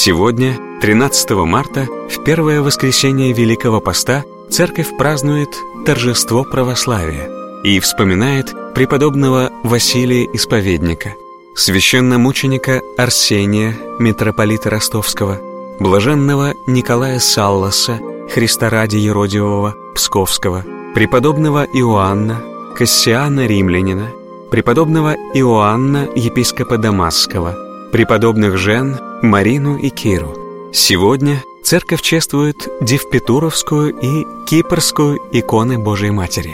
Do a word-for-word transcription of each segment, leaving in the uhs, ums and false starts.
Сегодня, тринадцатого марта, в первое воскресенье Великого Поста, Церковь празднует торжество православия и вспоминает преподобного Василия Исповедника, священномученика Арсения, митрополита Ростовского, блаженного Николая Салласа, Христа ради Еродивого, Псковского, преподобного Иоанна, Кассиана Римлянина, преподобного Иоанна, епископа Дамасского, преподобных жен Марину и Киру. Сегодня Церковь чествует Девпетуровскую и Кипрскую иконы Божией Матери.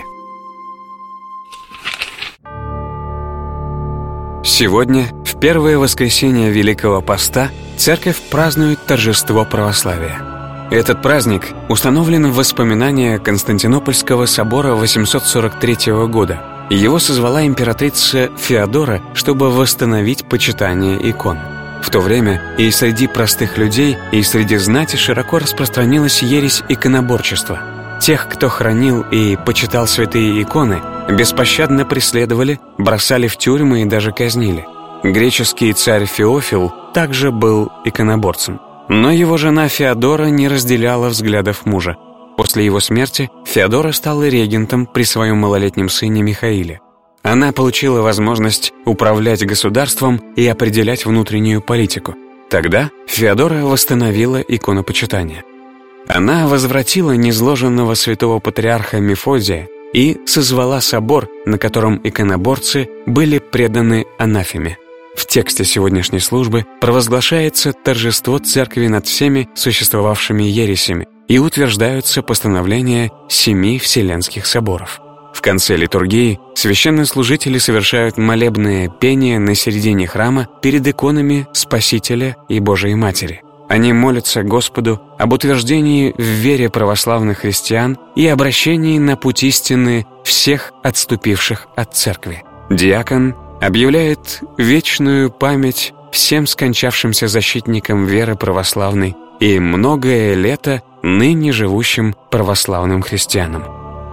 Сегодня, в первое воскресенье Великого Поста, Церковь празднует торжество православия. Этот праздник установлен в воспоминания Константинопольского собора восемьсот сорок третьего года. Его созвала императрица Феодора, чтобы восстановить почитание икон. В то время и среди простых людей, и среди знати широко распространилась ересь иконоборчества. Тех, кто хранил и почитал святые иконы, беспощадно преследовали, бросали в тюрьмы и даже казнили. Греческий царь Феофил также был иконоборцем. Но его жена Феодора не разделяла взглядов мужа. После его смерти Феодора стала регентом при своем малолетнем сыне Михаиле. Она получила возможность управлять государством и определять внутреннюю политику. Тогда Феодора восстановила иконопочитание. Она возвратила низложенного святого патриарха Мефодия и созвала собор, на котором иконоборцы были преданы анафеме. В тексте сегодняшней службы провозглашается торжество Церкви над всеми существовавшими ересями и утверждаются постановления семи Вселенских соборов. В конце литургии священнослужители совершают молебное пение на середине храма перед иконами Спасителя и Божией Матери. Они молятся Господу об утверждении в вере православных христиан и обращении на путь истины всех отступивших от Церкви. Диакон объявляет вечную память всем скончавшимся защитникам веры православной и многое лето ныне живущим православным христианам.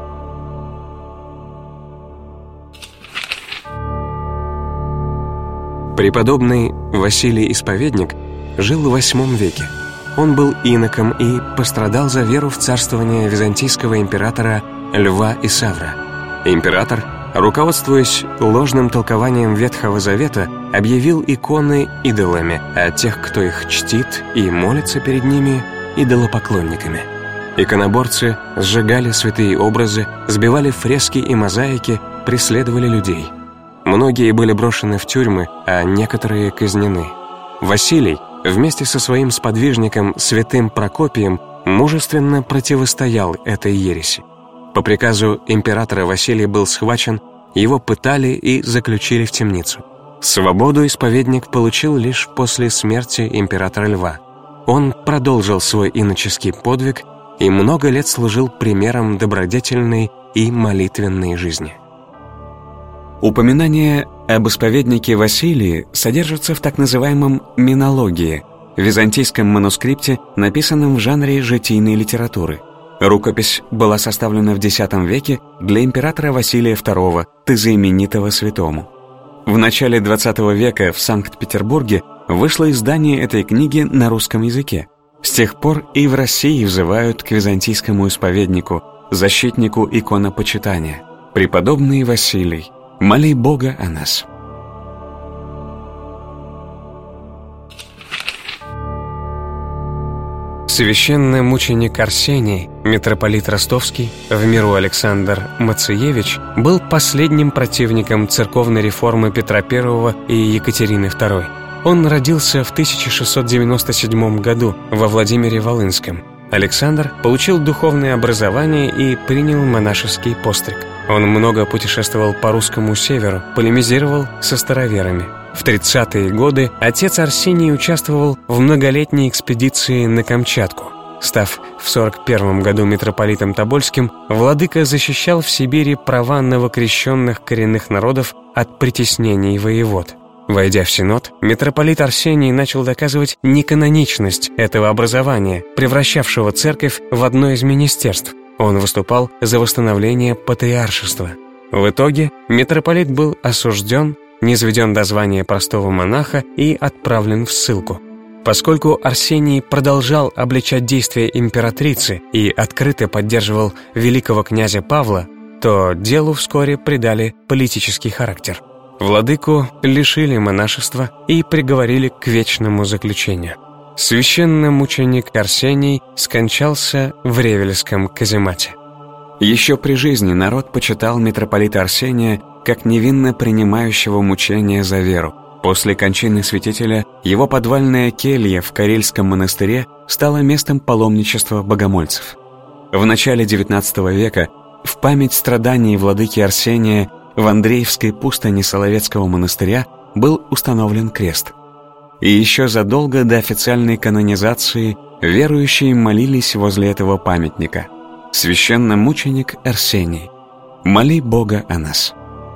Преподобный Василий Исповедник жил в восьмом веке. Он был иноком и пострадал за веру в царствование византийского императора Льва Исавра. Император, руководствуясь ложным толкованием Ветхого Завета, объявил иконы идолами, а тех, кто их чтит и молится перед ними, идолопоклонниками. Иконоборцы сжигали святые образы, сбивали фрески и мозаики, преследовали людей. Многие были брошены в тюрьмы, а некоторые казнены. Василий вместе со своим сподвижником святым Прокопием мужественно противостоял этой ереси. По приказу императора Василий был схвачен, его пытали и заключили в темницу. Свободу исповедник получил лишь после смерти императора Льва. Он продолжил свой иноческий подвиг и много лет служил примером добродетельной и молитвенной жизни. Упоминание об исповеднике Василии содержится в так называемом «Минологии», византийском манускрипте, написанном в жанре житийной литературы. Рукопись была составлена в десятом веке для императора Василия второго, тезаименитого святому. В начале двадцатого века в Санкт-Петербурге вышло издание этой книги на русском языке. С тех пор и в России взывают к византийскому исповеднику, защитнику иконопочитания: «Преподобный Василий, моли Бога о нас». Священномученик Арсений, митрополит Ростовский, в миру Александр Мациевич, был последним противником церковной реформы Петра Первого и Екатерины Второй. Он родился в тысяча шестьсот девяносто седьмом году во Владимире Волынском. Александр получил духовное образование и принял монашеский постриг. Он много путешествовал по русскому северу, полемизировал со староверами. В тридцатые годы отец Арсений участвовал в многолетней экспедиции на Камчатку. Став в сорок первом году митрополитом Тобольским, владыка защищал в Сибири права новокрещенных коренных народов от притеснений воевод. Войдя в Синод, митрополит Арсений начал доказывать неканоничность этого образования, превращавшего церковь в одно из министерств. Он выступал за восстановление патриаршества. В итоге митрополит был осужден, низведен до звания простого монаха и отправлен в ссылку. Поскольку Арсений продолжал обличать действия императрицы и открыто поддерживал великого князя Павла, то делу вскоре придали политический характер. Владыку лишили монашества и приговорили к вечному заключению. Священномученик Арсений скончался в Ревельском каземате. Еще при жизни народ почитал митрополита Арсения как невинно принимающего мучения за веру. После кончины святителя его подвальная келья в Карельском монастыре стала местом паломничества богомольцев. В начале девятнадцатого века в память страданий владыки Арсения в Андреевской пустыне Соловецкого монастыря был установлен крест. И еще задолго до официальной канонизации верующие молились возле этого памятника: «Священномученик Арсений, моли Бога о нас».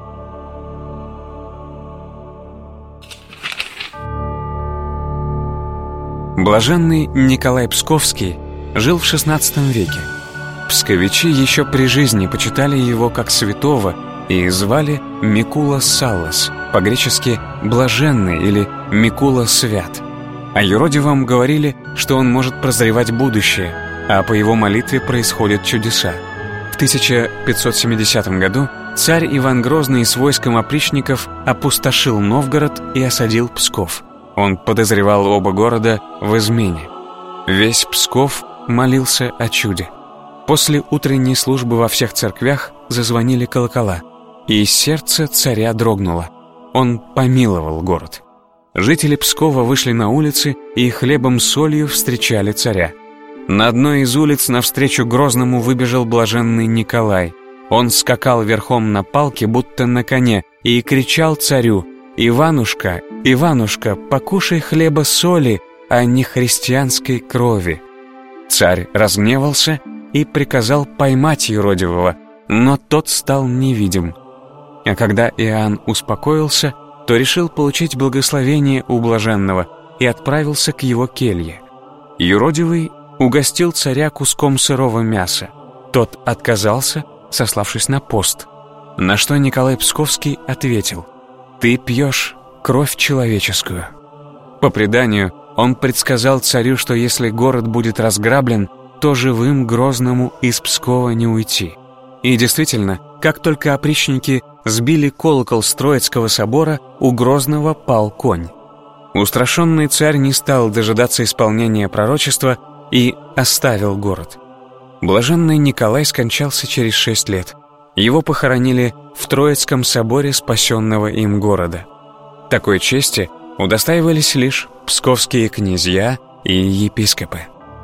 Блаженный Николай Псковский жил в шестнадцатом веке. Псковичи еще при жизни почитали его как святого и звали Микула Саллас, по-гречески «блаженный» или «Микула свят». О юродивом говорили, что он может прозревать будущее, а по его молитве происходят чудеса. В тысяча пятьсот семидесятом году царь Иван Грозный с войском опричников опустошил Новгород и осадил Псков. Он подозревал оба города в измене. Весь Псков молился о чуде. После утренней службы во всех церквях зазвонили колокола, и сердце царя дрогнуло. Он помиловал город. Жители Пскова вышли на улицы и хлебом-солью встречали царя. На одной из улиц навстречу Грозному выбежал блаженный Николай. Он скакал верхом на палке, будто на коне, и кричал царю: «Иванушка, Иванушка, покушай хлеба соли, а не христианской крови». Царь разгневался и приказал поймать юродивого, но тот стал невидим. А когда Иоанн успокоился, то решил получить благословение у блаженного и отправился к его келье. Юродивый угостил царя куском сырого мяса. Тот отказался, сославшись на пост, на что Николай Псковский ответил: «Ты пьешь кровь человеческую». По преданию, он предсказал царю, что если город будет разграблен, то живым Грозному из Пскова не уйти. И действительно, как только опричники сбили колокол с Троицкого собора, у Грозного пал конь. Устрашенный царь не стал дожидаться исполнения пророчества и оставил город. Блаженный Николай скончался через шесть лет. Его похоронили в Троицком соборе спасенного им города. Такой чести удостаивались лишь псковские князья и епископы.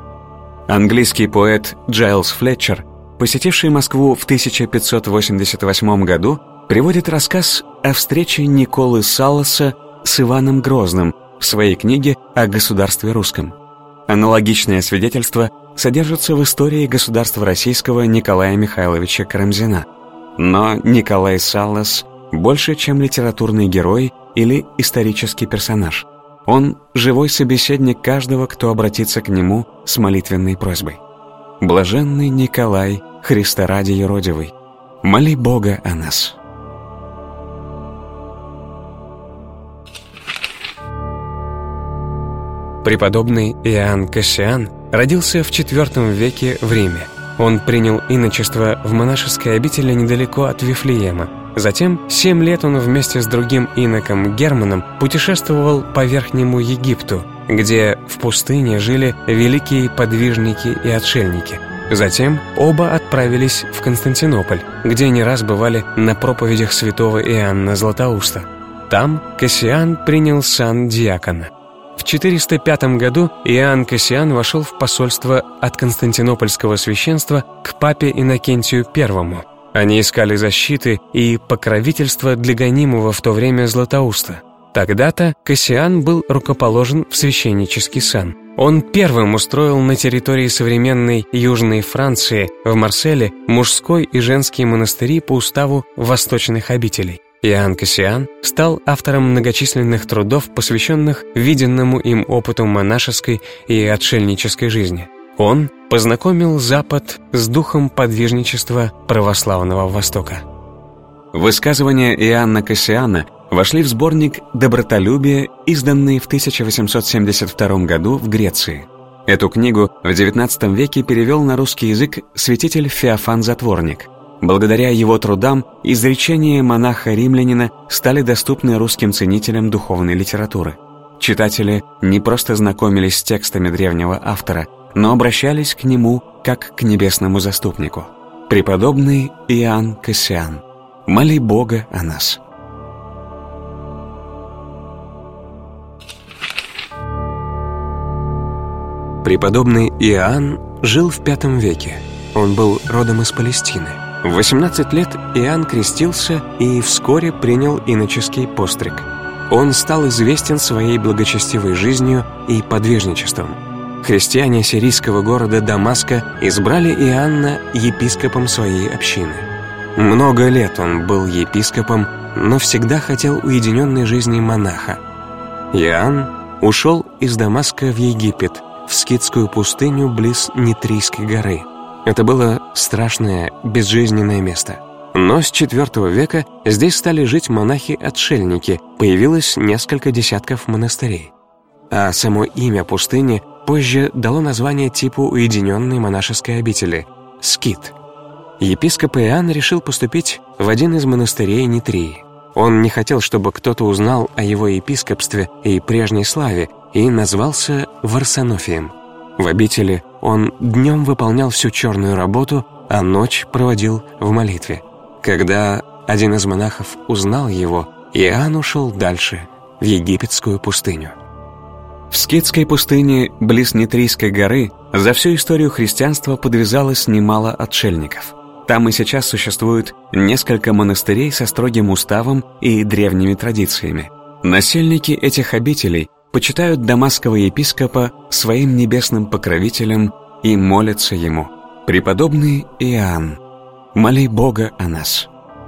Английский поэт Джайлс Флетчер, посетивший Москву в тысяча пятьсот восемьдесят восьмом году, приводит рассказ о встрече Николы Салласа с Иваном Грозным в своей книге о государстве русском. Аналогичное свидетельство содержится в истории государства российского Николая Михайловича Карамзина. Но Николай Саллас больше, чем литературный герой или исторический персонаж. Он – живой собеседник каждого, кто обратится к нему с молитвенной просьбой. Блаженный Николай, Христа ради юродивый, моли Бога о нас. Преподобный Иоанн Кассиан родился в четвёртом веке в Риме. Он принял иночество в монашеской обители недалеко от Вифлеема. Затем семь лет он вместе с другим иноком Германом путешествовал по Верхнему Египту, где в пустыне жили великие подвижники и отшельники. Затем оба отправились в Константинополь, где не раз бывали на проповедях святого Иоанна Златоуста. Там Кассиан принял сан диакона. В четыреста пятом году Иоанн Кассиан вошел в посольство от константинопольского священства к папе Иннокентию Первому. Они искали защиты и покровительства для гонимого в то время Златоуста. Тогда-то Кассиан был рукоположен в священнический сан. Он первым устроил на территории современной Южной Франции, в Марселе, мужской и женский монастыри по уставу восточных обителей. Иоанн Кассиан стал автором многочисленных трудов, посвященных виденному им опыту монашеской и отшельнической жизни. Он познакомил Запад с духом подвижничества православного Востока. Высказывания Иоанна Кассиана вошли в сборник «Добротолюбие», изданный в тысяча восемьсот семьдесят втором году в Греции. Эту книгу в девятнадцатом веке перевел на русский язык святитель Феофан Затворник. Благодаря его трудам изречения монаха-римлянина стали доступны русским ценителям духовной литературы. Читатели не просто знакомились с текстами древнего автора, но обращались к нему как к небесному заступнику. Преподобный Иоанн Кассиан, моли Бога о нас. Преподобный Иоанн жил в пятом веке. Он был родом из Палестины. В восемнадцать лет Иоанн крестился и вскоре принял иноческий постриг. Он стал известен своей благочестивой жизнью и подвижничеством. Христиане сирийского города Дамаска избрали Иоанна епископом своей общины. Много лет он был епископом, но всегда хотел уединенной жизни монаха. Иоанн ушел из Дамаска в Египет, в скитскую пустыню близ Нитрийской горы. Это было страшное, безжизненное место. Но с четвёртого века здесь стали жить монахи-отшельники, появилось несколько десятков монастырей. А само имя пустыни позже дало название типу уединенной монашеской обители – скит. Епископ Иоанн решил поступить в один из монастырей Нитрии. Он не хотел, чтобы кто-то узнал о его епископстве и прежней славе, и назвался Варсонофием. В обители он днем выполнял всю черную работу, а ночь проводил в молитве. Когда один из монахов узнал его, Иоанн ушел дальше, в египетскую пустыню. В скитской пустыне, близ Нитрийской горы, за всю историю христианства подвязалось немало отшельников. Там и сейчас существует несколько монастырей со строгим уставом и древними традициями. Насельники этих обителей почитают дамасского епископа своим небесным покровителем и молятся ему: «Преподобный Иоанн, моли Бога о нас».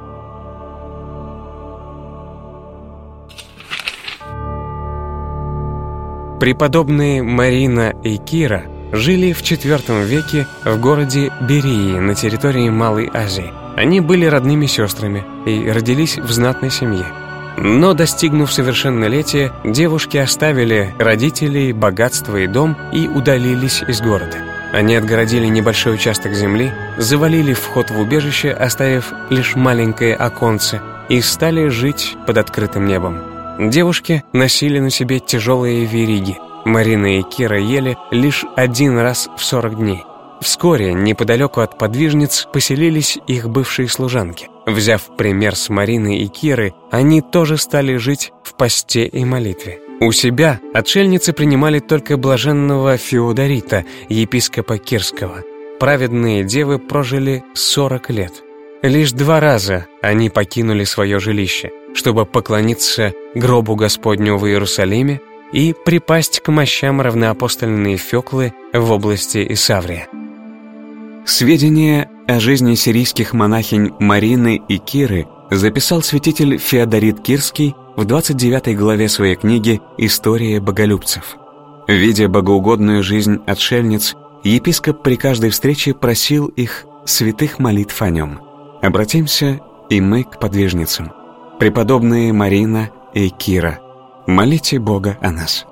Преподобные Марина и Кира жили в четвёртом веке в городе Берии на территории Малой Азии. Они были родными сестрами и родились в знатной семье. Но, достигнув совершеннолетия, девушки оставили родителей, богатство и дом и удалились из города. Они отгородили небольшой участок земли, завалили вход в убежище, оставив лишь маленькое оконце, и стали жить под открытым небом. Девушки носили на себе тяжелые вериги. Марина и Кира ели лишь один раз в сорок дней. Вскоре неподалеку от подвижниц поселились их бывшие служанки. Взяв пример с Марины и Киры, они тоже стали жить в посте и молитве. У себя отшельницы принимали только блаженного Феодорита, епископа Кирского. Праведные девы прожили сорок лет. Лишь два раза они покинули свое жилище, чтобы поклониться гробу Господню в Иерусалиме и припасть к мощам равноапостольной Феклы в области Исаврия. Сведения о жизни сирийских монахинь Марины и Киры записал святитель Феодорит Кирский в двадцать девятой главе своей книги «История боголюбцев». Видя богоугодную жизнь отшельниц, епископ при каждой встрече просил их святых молитв о нем. Обратимся и мы к подвижницам. Преподобные Марина и Кира, молите Бога о нас.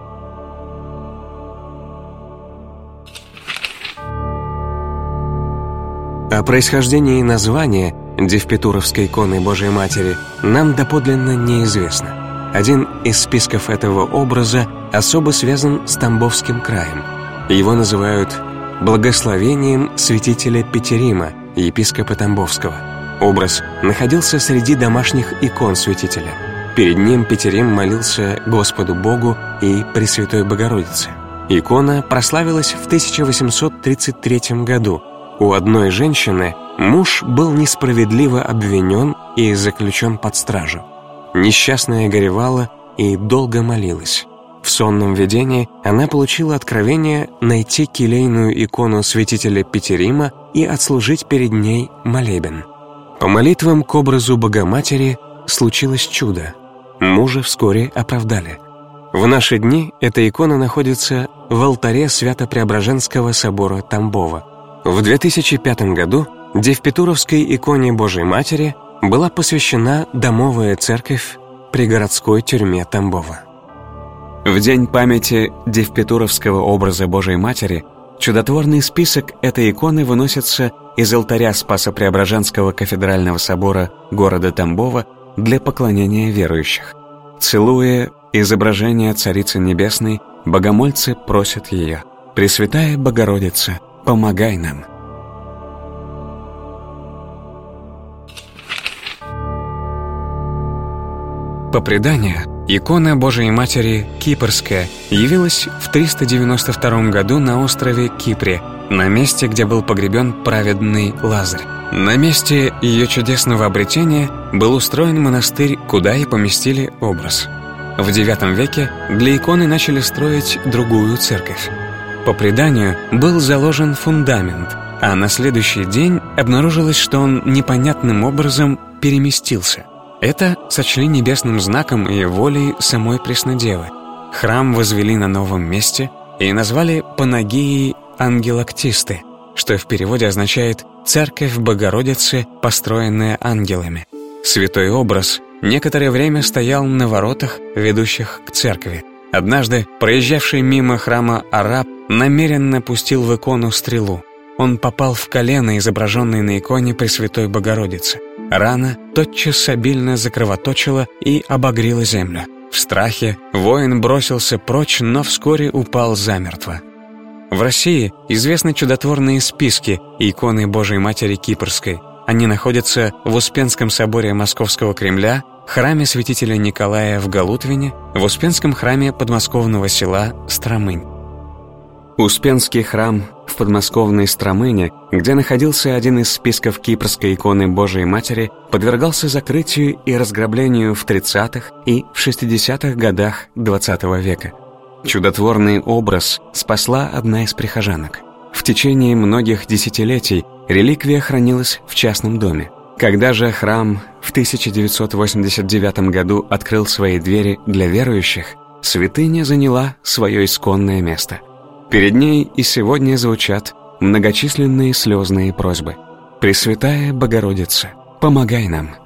О происхождении названия Девпетуровской иконы Божией Матери нам доподлинно неизвестно. Один из списков этого образа особо связан с Тамбовским краем. Его называют «благословением святителя Петерима», епископа Тамбовского. Образ находился среди домашних икон святителя. Перед ним Петерим молился Господу Богу и Пресвятой Богородице. Икона прославилась в тысяча восемьсот тридцать третьем году. У одной женщины муж был несправедливо обвинен и заключен под стражу. Несчастная горевала и долго молилась. В сонном видении она получила откровение найти келейную икону святителя Петерима и отслужить перед ней молебен. По молитвам к образу Богоматери случилось чудо. Мужа вскоре оправдали. В наши дни эта икона находится в алтаре Свято-Преображенского собора Тамбова. В две тысячи пятом году Девпетуровской иконе Божией Матери была посвящена домовая церковь при городской тюрьме Тамбова. В день памяти Девпетуровского образа Божией Матери чудотворный список этой иконы выносится из алтаря Спасо-Преображенского кафедрального собора города Тамбова для поклонения верующих. Целуя изображение Царицы Небесной, богомольцы просят ее: «Пресвятая Богородица, помогай нам». По преданию, икона Божией Матери Кипрская явилась в триста девяносто втором году на острове Кипре, на месте, где был погребен праведный Лазарь. На месте ее чудесного обретения был устроен монастырь, куда и поместили образ. В девятом веке для иконы начали строить другую церковь. По преданию, был заложен фундамент, а на следующий день обнаружилось, что он непонятным образом переместился. Это сочли небесным знаком и волей самой Преснодевы. Храм возвели на новом месте и назвали Панагией Ангелоктисты, что в переводе означает «Церковь Богородицы, построенная ангелами». Святой образ некоторое время стоял на воротах, ведущих к церкви. Однажды проезжавший мимо храма араб намеренно пустил в икону стрелу. Он попал в колено, изображенное на иконе Пресвятой Богородицы. Рана тотчас обильно закровоточила и обогрела землю. В страхе воин бросился прочь, но вскоре упал замертво. В России известны чудотворные списки иконы Божией Матери Кипрской. Они находятся в Успенском соборе Московского Кремля, храме святителя Николая в Галутвине, в Успенском храме подмосковного села Стромынь. Успенский храм в подмосковной Стромыне, где находился один из списков кипрской иконы Божией Матери, подвергался закрытию и разграблению в тридцатых и в шестидесятых годах двадцатого века. Чудотворный образ спасла одна из прихожанок. В течение многих десятилетий реликвия хранилась в частном доме. Когда же храм в тысяча девятьсот восемьдесят девятом году открыл свои двери для верующих, святыня заняла свое исконное место. Перед ней и сегодня звучат многочисленные слезные просьбы: «Пресвятая Богородица, помогай нам».